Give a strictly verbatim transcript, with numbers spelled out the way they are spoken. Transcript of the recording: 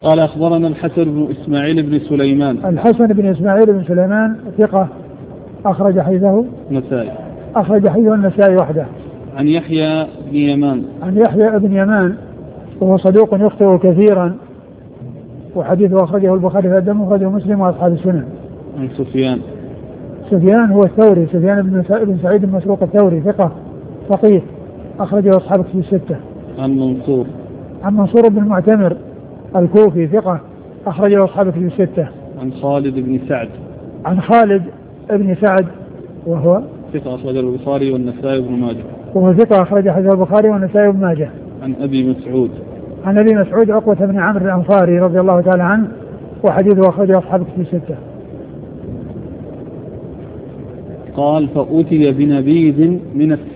قال أخبرنا الحسن بن إسماعيل بن سليمان. الحسن بن إسماعيل بن سليمان ثقة أخرج حديثه النسائي. أخرج حديثه النسائي وحده. عن يحيى بن يمان. عن يحيى بن يمان وهو صدوق يخطئ كثيرا وحديثه أخرجه البخاري في الأدب المفرد ومسلم وأصحاب السنن. عن سفيان. سفيان هو الثوري سفيان بن سعيد بن مسروق الثوري ثقة فقيه أخرجه أصحاب كتب الستة. عن منصور. عن منصور بن المعتمر الكوفي ثقة أخرجه أصحاب كتب الستة. عن خالد بن سعد. عن خالد بن سعد وهو ثقة أخرجه البخاري والنسائي بن ماجه. وهو ثقة أخرج حديث البخاري والنسائي بن ماجه. عن أبي مسعود. عن أبي مسعود عقبة بن عمرو الأنصاري رضي الله تعالى عنه وحديثه أخرجه أصحاب كتب الستة. قال فأتي بنبيذ من